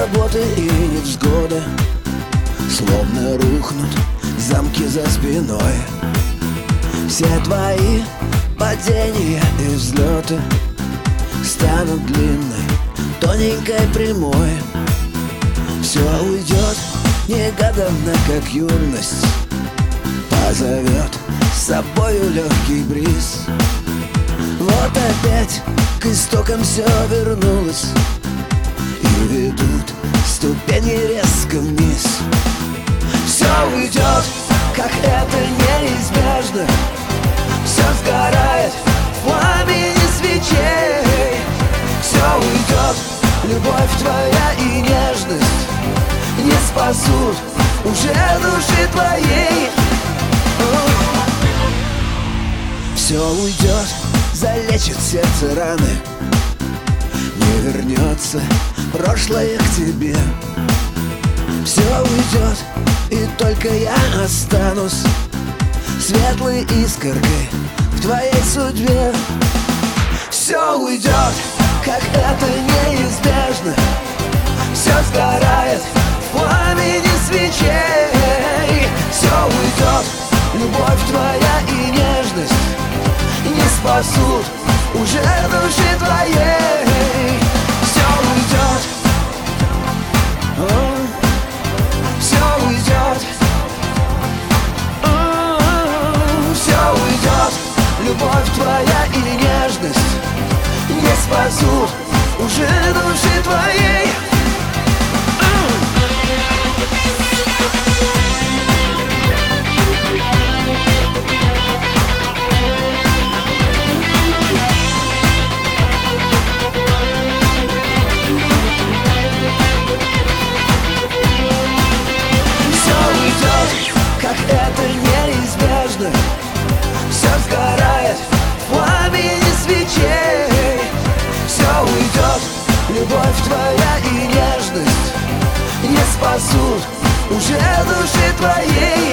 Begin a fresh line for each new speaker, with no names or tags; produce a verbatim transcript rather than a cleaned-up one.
заботы и невзгоды словно рухнут замки за спиной. Все твои падения и взлеты станут длинной, тоненькой прямой. Все уйдет негаданно, как юность позовет с собою легкий бриз. Вот опять к истокам все вернулось, и ведут ступени резко вниз. Все уйдет, как это неизбежно, все сгорает в пламени свечей. Все уйдет, любовь твоя и нежность не спасут уже души твоей. Все уйдет, залечит сердце раны, не вернется прошлое к тебе. Все уйдет, и только я останусь светлой искоркой в твоей судьбе. Все уйдет, как это неизбежно, все сгорает в пламени свечей. Все уйдет, любовь твоя и нежность не спасут уже души твоей. Все уйдет, все уйдет, все уйдет, любовь твоя и нежность не спасут уже души твоей. Это неизбежно, все сгорает в пламени свечей. Все уйдет, любовь твоя и нежность не спасут уже души твоей.